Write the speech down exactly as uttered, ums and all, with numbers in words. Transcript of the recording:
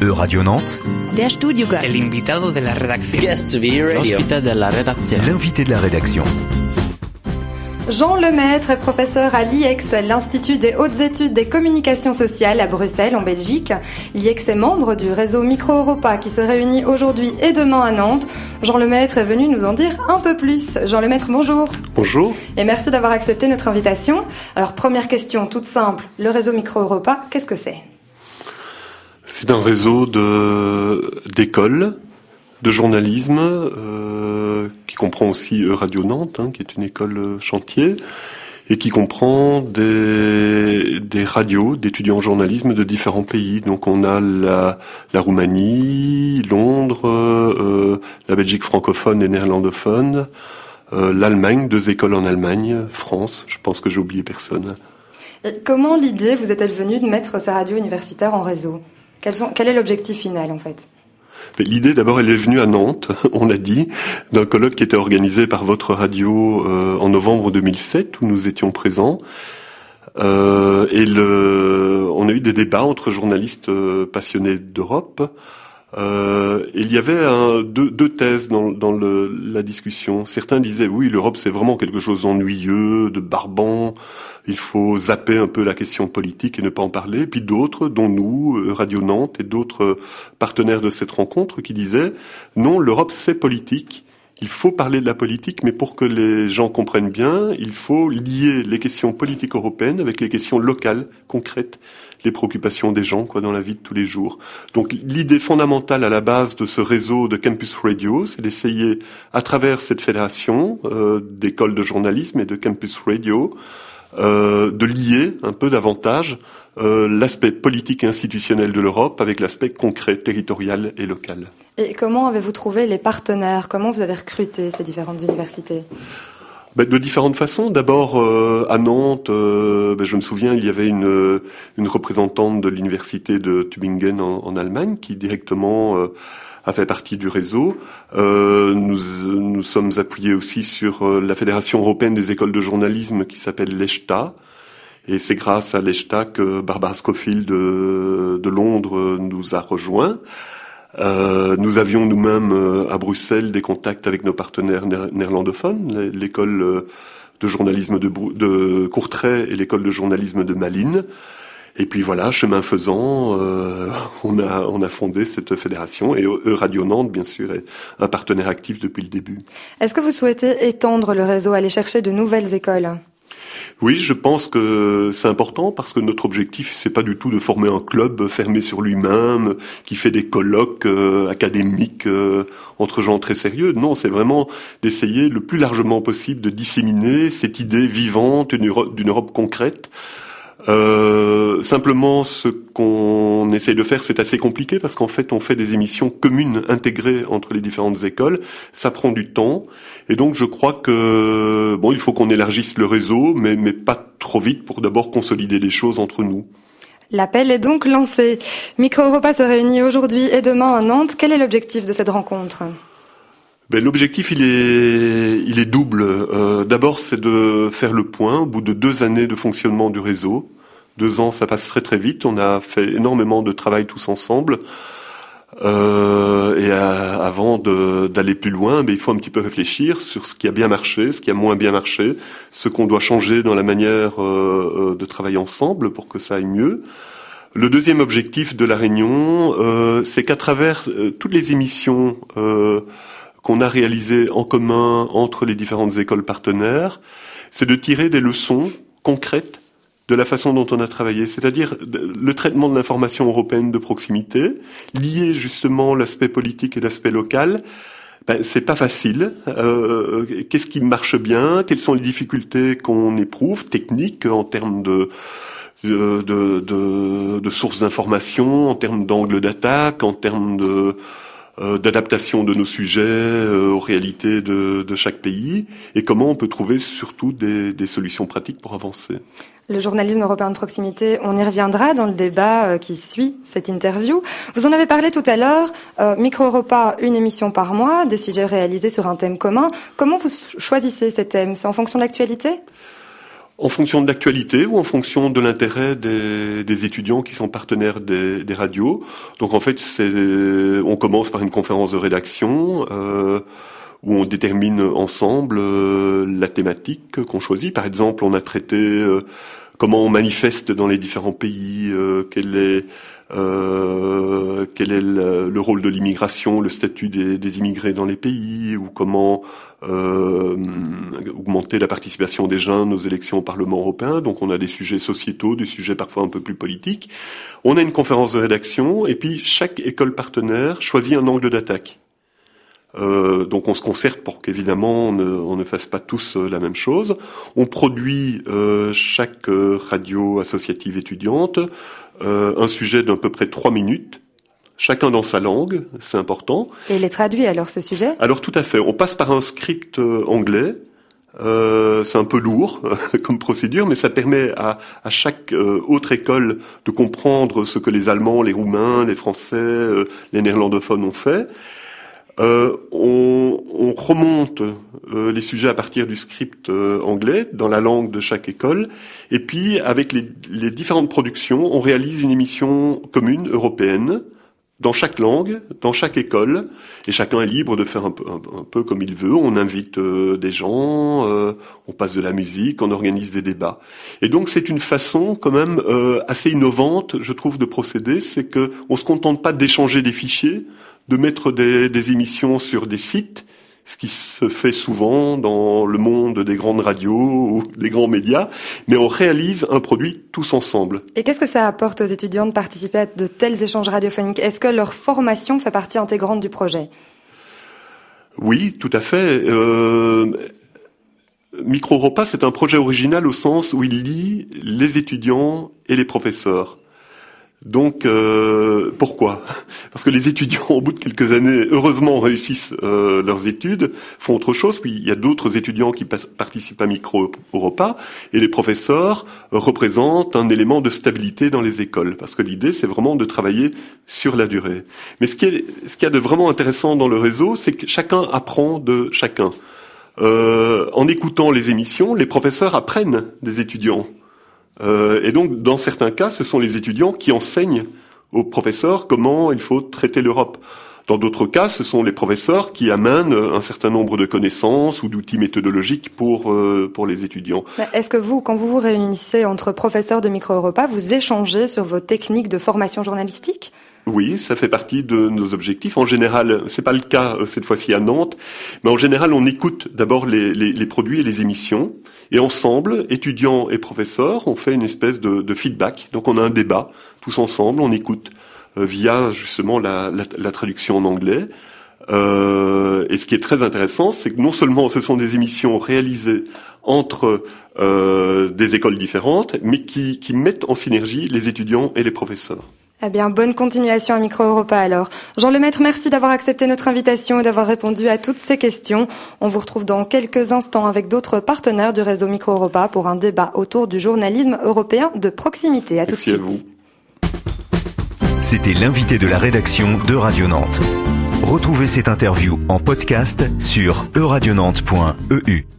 Radio Nantes. Der Studiogast. El invitado de la redacción. Guest V Radio. L'ospite de la rédaction. L'invité de la rédaction. Jean Lemaître est professeur à l'I E X, l'Institut des hautes études des communications sociales à Bruxelles, en Belgique. L'I E X est membre du réseau Micro-Europa qui se réunit aujourd'hui et demain à Nantes. Jean Lemaître est venu nous en dire un peu plus. Jean Lemaître, bonjour. Bonjour. Et merci d'avoir accepté notre invitation. Alors, première question toute simple. Le réseau Micro-Europa, qu'est-ce que c'est ? C'est un réseau de, d'écoles, de journalisme, euh, qui comprend aussi Radio Nantes, hein, qui est une école chantier, et qui comprend des, des radios d'étudiants en journalisme de différents pays. Donc on a la, la Roumanie, Londres, euh, la Belgique francophone et néerlandophone, euh, l'Allemagne, deux écoles en Allemagne, France, je pense que j'ai oublié personne. Et comment l'idée vous est-elle venue de mettre ces radios universitaires en réseau ? Quels sont, quel est l'objectif final en fait ? L'idée, d'abord, elle est venue à Nantes, on l'a dit, d'un colloque qui était organisé par votre radio euh, en novembre deux mille sept, où nous étions présents. Euh, et le, on a eu des débats entre journalistes euh, passionnés d'Europe. Euh, et il y avait un, deux, deux thèses dans, dans le, la discussion. Certains disaient, oui, l'Europe, c'est vraiment quelque chose d'ennuyeux, de barbant. Il faut zapper un peu la question politique et ne pas en parler. Puis d'autres, dont nous, Radio Nantes et d'autres partenaires de cette rencontre, qui disaient, non, l'Europe, c'est politique. Il faut parler de la politique, mais pour que les gens comprennent bien, il faut lier les questions politiques européennes avec les questions locales, concrètes, les préoccupations des gens, quoi, dans la vie de tous les jours. Donc, l'idée fondamentale à la base de ce réseau de Campus Radio, c'est d'essayer, à travers cette fédération euh, d'écoles de journalisme et de Campus Radio, euh, de lier un peu davantage euh, l'aspect politique et institutionnel de l'Europe avec l'aspect concret, territorial et local. Et comment avez-vous trouvé les partenaires ? Comment vous avez recruté ces différentes universités ? Ben, de différentes façons. D'abord, euh, à Nantes, euh, ben, je me souviens, il y avait une, une représentante de l'université de Tübingen en, en Allemagne qui directement euh, a fait partie du réseau. Euh, nous, nous sommes appuyés aussi sur euh, la Fédération européenne des écoles de journalisme qui s'appelle l'ESHTA. Et c'est grâce à l'ESHTA que Barbara Scofield de, de Londres nous a rejoints. Euh, nous avions nous-mêmes euh, à Bruxelles des contacts avec nos partenaires néer- néerlandophones, l'école euh, de journalisme de, Brou- de Courtrai et l'école de journalisme de Malines. Et puis voilà, chemin faisant, euh, on a on a fondé cette fédération et Radio Nantes, bien sûr, est un partenaire actif depuis le début. Est-ce que vous souhaitez étendre le réseau, aller chercher de nouvelles écoles ? Oui, je pense que c'est important parce que notre objectif, c'est pas du tout de former un club fermé sur lui-même, qui fait des colloques euh, académiques euh, entre gens très sérieux. Non, c'est vraiment d'essayer le plus largement possible de disséminer cette idée vivante d'une Europe, d'une Europe concrète. Euh, simplement, ce qu'on essaye de faire, c'est assez compliqué parce qu'en fait, on fait des émissions communes, intégrées entre les différentes écoles. Ça prend du temps, et donc je crois que bon, il faut qu'on élargisse le réseau, mais mais pas trop vite pour d'abord consolider les choses entre nous. L'appel est donc lancé. Micro-Europa se réunit aujourd'hui et demain à Nantes. Quel est l'objectif de cette rencontre ? Ben, l'objectif, il est, il est double. Euh, d'abord, c'est de faire le point au bout de deux années de fonctionnement du réseau. Deux ans, ça passe très très vite. On a fait énormément de travail tous ensemble. Euh, et à, avant de, d'aller plus loin, ben, il faut un petit peu réfléchir sur ce qui a bien marché, ce qui a moins bien marché, ce qu'on doit changer dans la manière euh, de travailler ensemble pour que ça aille mieux. Le deuxième objectif de la réunion, euh, c'est qu'à travers euh, toutes les émissions euh, qu'on a réalisé en commun entre les différentes écoles partenaires, c'est de tirer des leçons concrètes de la façon dont on a travaillé, c'est-à-dire le traitement de l'information européenne de proximité, lier justement l'aspect politique et l'aspect local. Ben, c'est pas facile. Euh, qu'est-ce qui marche bien ? Quelles sont les difficultés qu'on éprouve, techniques, en termes de de, de, de, de sources d'information, en termes d'angle d'attaque, en termes de d'adaptation de nos sujets euh, aux réalités de, de chaque pays, et comment on peut trouver surtout des, des solutions pratiques pour avancer. Le journalisme européen de proximité, on y reviendra dans le débat euh, qui suit cette interview. Vous en avez parlé tout à l'heure, euh, Micro-Europa, une émission par mois, des sujets réalisés sur un thème commun. Comment vous choisissez ces thèmes ? C'est en fonction de l'actualité ? En fonction de l'actualité ou en fonction de l'intérêt des, des étudiants qui sont partenaires des, des radios. Donc en fait, c'est, on commence par une conférence de rédaction euh, où on détermine ensemble euh, la thématique qu'on choisit. Par exemple, on a traité euh, comment on manifeste dans les différents pays, euh, quel est euh, quel est le, le rôle de l'immigration, le statut des, des immigrés dans les pays, ou comment euh, augmenter la participation des jeunes aux élections au Parlement européen. Donc on a des sujets sociétaux, des sujets parfois un peu plus politiques. On a une conférence de rédaction, et puis chaque école partenaire choisit un angle d'attaque. Euh, donc on se concerte pour qu'évidemment on ne, on ne fasse pas tous euh, la même chose. On produit euh, chaque euh, radio associative étudiante euh, un sujet d'à peu près trois minutes, chacun dans sa langue, c'est important. Et il est traduit alors ce sujet ? Alors tout à fait, on passe par un script euh, anglais. Euh, c'est un peu lourd comme procédure, mais ça permet à, à chaque euh, autre école de comprendre ce que les Allemands, les Roumains, les Français, euh, les néerlandophones ont fait. Euh, on, on remonte euh, les sujets à partir du script euh, anglais dans la langue de chaque école, et puis avec les, les différentes productions, on réalise une émission commune européenne dans chaque langue, dans chaque école, et chacun est libre de faire un peu, un, un peu comme il veut. On invite euh, des gens, euh, on passe de la musique, on organise des débats. Et donc c'est une façon quand même euh, assez innovante, je trouve, de procéder. C'est que on se contente pas d'échanger des fichiers, de mettre des, des émissions sur des sites, ce qui se fait souvent dans le monde des grandes radios ou des grands médias, mais on réalise un produit tous ensemble. Et qu'est-ce que ça apporte aux étudiants de participer à de tels échanges radiophoniques ? Est-ce que leur formation fait partie intégrante du projet ? Oui, tout à fait. Euh, Micro Europa, c'est un projet original au sens où il lie les étudiants et les professeurs. Donc, euh, pourquoi ? Parce que les étudiants, au bout de quelques années, heureusement, réussissent euh, leurs études, font autre chose, puis il y a d'autres étudiants qui pa- participent à Micro Europa, et les professeurs euh, représentent un élément de stabilité dans les écoles, parce que l'idée, c'est vraiment de travailler sur la durée. Mais ce qui est, ce qu'il y a de vraiment intéressant dans le réseau, c'est que chacun apprend de chacun. Euh, en écoutant les émissions, les professeurs apprennent des étudiants. Euh, et donc, dans certains cas, ce sont les étudiants qui enseignent aux professeurs comment il faut traiter l'Europe. Dans d'autres cas, ce sont les professeurs qui amènent un certain nombre de connaissances ou d'outils méthodologiques pour euh, pour les étudiants. Est-ce que vous, quand vous vous réunissez entre professeurs de Micro Europa, vous échangez sur vos techniques de formation journalistique ? Oui, ça fait partie de nos objectifs. En général, c'est pas le cas cette fois-ci à Nantes, mais en général, on écoute d'abord les, les, les produits et les émissions, et ensemble, étudiants et professeurs, on fait une espèce de, de feedback. Donc, on a un débat tous ensemble, on écoute euh, via justement la, la, la traduction en anglais. Euh, et ce qui est très intéressant, c'est que non seulement ce sont des émissions réalisées entre euh, des écoles différentes, mais qui, qui mettent en synergie les étudiants et les professeurs. Eh bien, bonne continuation à Micro Europa alors. Jean Lemaître, merci d'avoir accepté notre invitation et d'avoir répondu à toutes ces questions. On vous retrouve dans quelques instants avec d'autres partenaires du réseau Micro Europa pour un débat autour du journalisme européen de proximité. À tout de suite. Merci à vous. C'était l'invité de la rédaction de Radio Nantes. Retrouvez cette interview en podcast sur e radio nantes point e u.